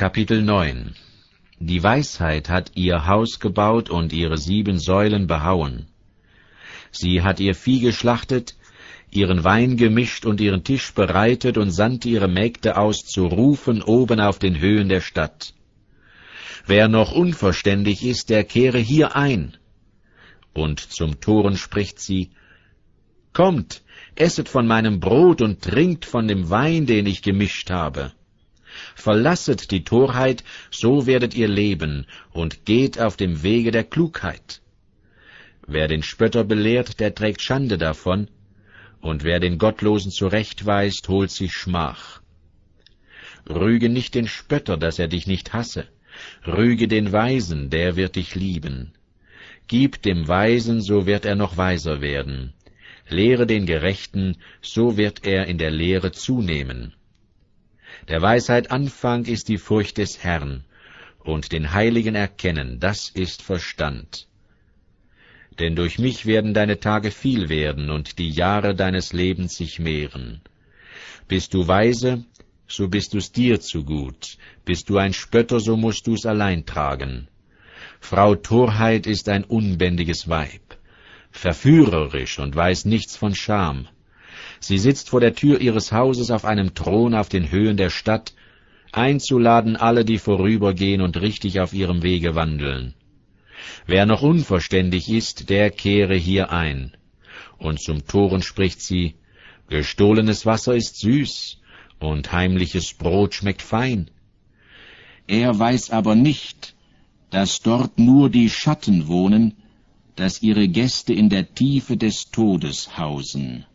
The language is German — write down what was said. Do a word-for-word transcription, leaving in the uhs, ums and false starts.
Kapitel neun. Die Weisheit hat ihr Haus gebaut und ihre sieben Säulen behauen. Sie hat ihr Vieh geschlachtet, ihren Wein gemischt und ihren Tisch bereitet und sandte ihre Mägde aus, zu rufen oben auf den Höhen der Stadt. Wer noch unverständig ist, der kehre hier ein. Und zum Toren spricht sie: Kommt, esset von meinem Brot und trinkt von dem Wein, den ich gemischt habe. Verlasset die Torheit, so werdet ihr leben, und geht auf dem Wege der Klugheit. Wer den Spötter belehrt, der trägt Schande davon, und wer den Gottlosen zurechtweist, holt sich Schmach. Rüge nicht den Spötter, dass er dich nicht hasse, rüge den Weisen, der wird dich lieben. Gib dem Weisen, so wird er noch weiser werden. Lehre den Gerechten, so wird er in der Lehre zunehmen. Der Weisheit Anfang ist die Furcht des Herrn, und den Heiligen erkennen, das ist Verstand. Denn durch mich werden deine Tage viel werden, und die Jahre deines Lebens sich mehren. Bist du weise, so bist du's dir zu gut. Bist du ein Spötter, so musst du's allein tragen. Frau Torheit ist ein unbändiges Weib, verführerisch und weiß nichts von Scham. Sie sitzt vor der Tür ihres Hauses auf einem Thron auf den Höhen der Stadt, einzuladen alle, die vorübergehen und richtig auf ihrem Wege wandeln. Wer noch unverständig ist, der kehre hier ein. Und zum Toren spricht sie: Gestohlenes Wasser ist süß, und heimliches Brot schmeckt fein. Er weiß aber nicht, dass dort nur die Schatten wohnen, dass ihre Gäste in der Tiefe des Todes hausen.